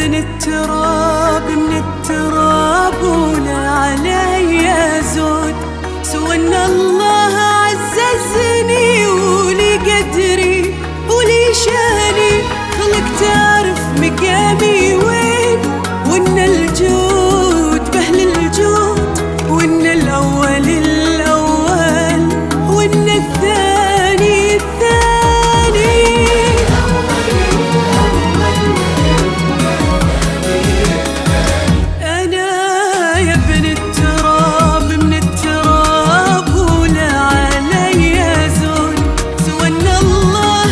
ابن التراب من التراب ولا علي زود، سوى ان الله عززني ولي قدري ولي شاني، خلق تعرف مقامي وين، وان الجود بأهل الجود، وان الاول الاول، وان الثاني الثاني. انا يا ابن التراب من التراب ولا علي زود، سوى ان الله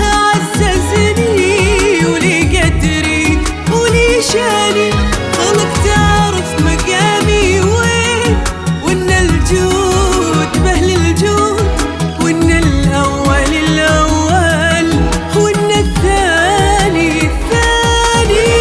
عززني ولي قدري ولي شاني، خلق تعرف مقامي وين، وان الجود بأهل الجود، وان الاول الاول، وان الثاني الثاني.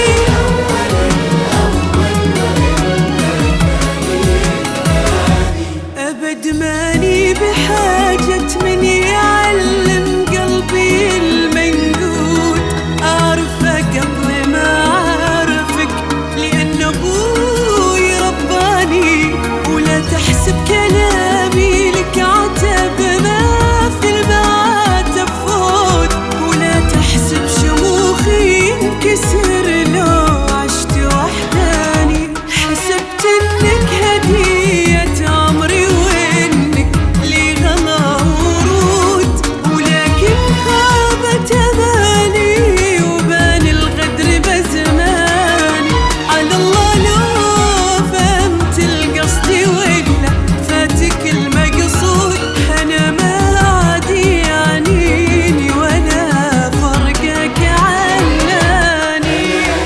ابد ماني بحاجة من يعلم قلبي المنقود، اعرفه قبل ما اعرفك لان ابوي رباني، ولا تحسب كلامي لك عتب ما في المعاتب فوت، ولا تحسب شموخي ينكسر لو عشت وحداني، حسبت انك هدية عمري وانك لي غلا ورود، ولكن خابت اماني وبان الغدر بزماني، على الله لو فهمت القصد ولا فاتك المقصود، انا ما عاد يعنيني ولا فرقك عناني.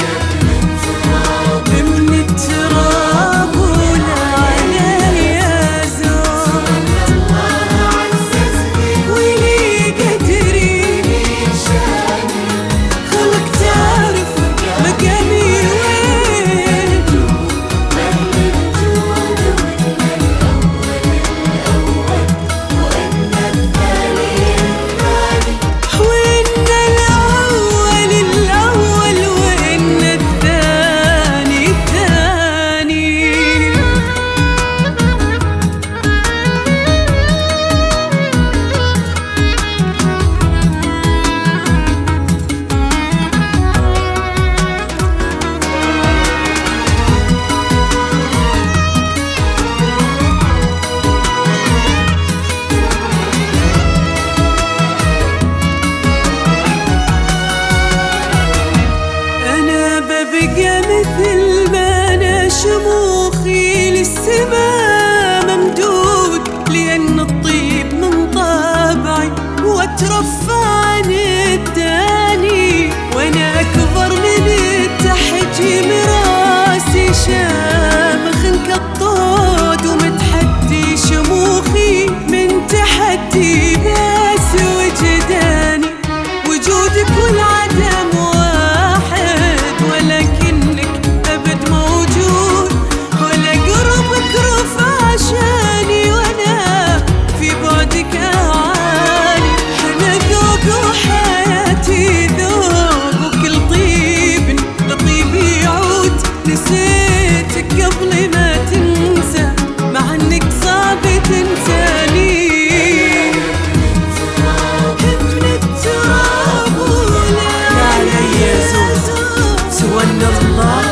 من التراب ولا علي زود، ولي قدري خلق تعرف مقامي وين، وإن الأول الأول، وإن الثاني الثاني. أنا ببقى مثل ما أنا شموخي للسما ممدود، لأن الطيب من طبعي وأترفع عن الداني، وأنا أكبر من التحجيم راسي شامخ كالطود، ومتحدي شموخي من تحدي بس وجداني، وجودك والعدم واحد ولكنك أبد موجود، ولا قربك رفع عشاني وانا في بعدك أعاني، أنا ذوق وحياتي ذوق، وكل طيب لطيب يعود، نسيتك قبل ما تنسى مع انك صعب تنساني. ابن التراب ولا علي زود، سوى ان الله